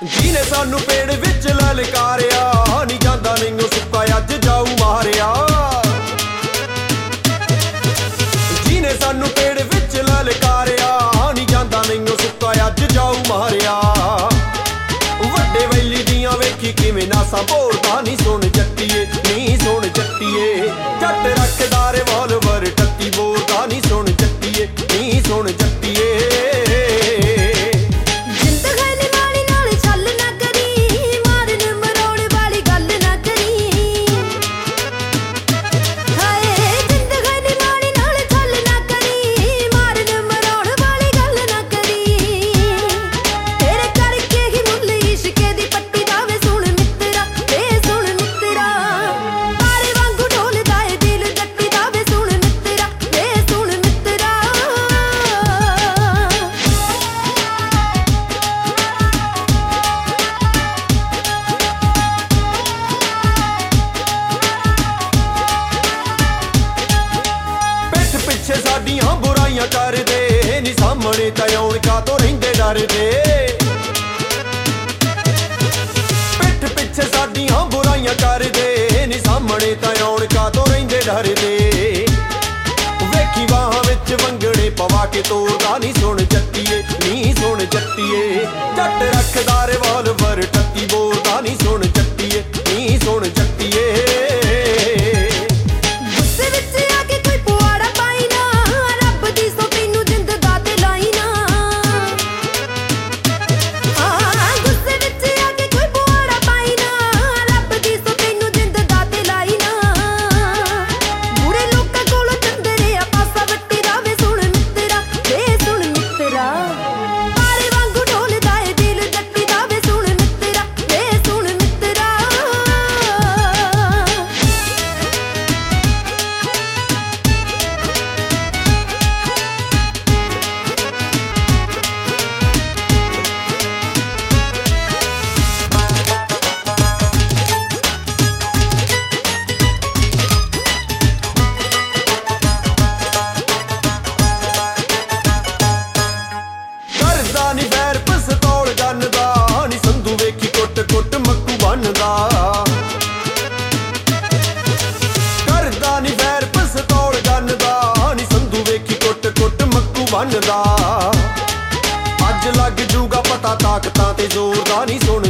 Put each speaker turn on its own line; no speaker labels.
ਜਿਹਨੇ ਸਾਨੂੰ ਪੇੜ ਵਿੱਚ ਲਲਕਾਰਿਆ, ਨਹੀਂ ਜਾਂਦਾ ਨਹੀਂ ਸੁੱਕਾ ਅੱਜ ਜਾਊ ਮਾਰਿਆ। ਜਿਹਨੇ ਸਾਨੂੰ ਪੇੜ ਵਿੱਚ ਲਲਕਾਰਿਆ, ਨਹੀਂ ਜਾਂਦਾ ਨਹੀਂ ਸੁੱਕਾ ਅੱਜ ਜਾਊ ਮਾਰਿਆ। ਵੱਡੇ ਵੈਲੀ ਦੀਆਂ ਵੇਖੀ ਕਿਵੇਂ ਨਾਸਾਂ ਭੋਰਦਾ, ਨਹੀਂ ਸੁਣ ਜੱਟੀਏ ਨਹੀਂ ਸੁਣ ਜੱਟੀਏ। ਜੱਟ ਰੱਖਦਾ ਰਿਵਾਲਵਰ ਟੱਤੀ ਬੋਲਦਾ, ਨਹੀਂ ਸੁਣ ਜੱਟੀਏ ਨਹੀਂ ਸੁਣ ਜੱਟੀਏ। ਸਾਡੀਆਂ ਬੁਰਾਈਆਂ ਕਰਦੇ, ਨੀ ਸਾਹਮਣੇ ਤਾਂ ਆਉਣ ਕਾਤੋਂ ਰਹਿੰਦੇ ਡਰਦੇ। ਪਿੱਠ ਪਿੱਛੇ ਸਾਡੀਆਂ ਬੁਰਾਈਆਂ ਕਰਦੇ, ਨੀ ਸਾਹਮਣੇ ਤਾਂ ਆਉਣ ਕਾਤੋਂ ਰਹਿੰਦੇ ਡਰਦੇ। ਵੇਖੀ ਬਾਹਾਂ ਵਿੱਚ ਵੰਗੜੇ ਪਵਾ ਕੇ ਤੋਰਦਾ, ਨਹੀਂ ਸੁਣ ਜੱਟੀਏ ਨਹੀਂ ਸੁਣ ਜੱਟੀਏ। ਜੱਟ ਰੱਖਦਾ ਰਿਵਾਲਵਰ ਟੱਤੀ ਬੋਲਦਾ, ਨਹੀਂ ਸੁਣ ਜੱਟੀਏ ਨਹੀਂ ਸੁਣ ਜੱਟੀਏ। ਨੀ ਵੈਰ ਪਿਸਤੌਲ ਗੰਨਦਾ, ਨੀ ਸੰਧੂ ਵੇਖੀ ਕੁੱਟ ਕੁੱਟ ਮੱਕੂ ਬਣਦਾ। ਕਰਦਾ ਨੀ ਵੈਰ ਪਿਸਤੌਲ ਗੰਨਦਾ, ਨੀ ਸੰਧੂ ਵੇਖੀ ਕੁੱਟ ਕੁੱਟ ਮੱਕੂ ਬਣਦਾ। ਅੱਜ ਲੱਗ ਜੂਗਾ ਪਤਾ ਤਾਕਤਾਂ ਤੇ ਜ਼ੋਰ ਦਾ, ਨਹੀਂ ਸੁਣ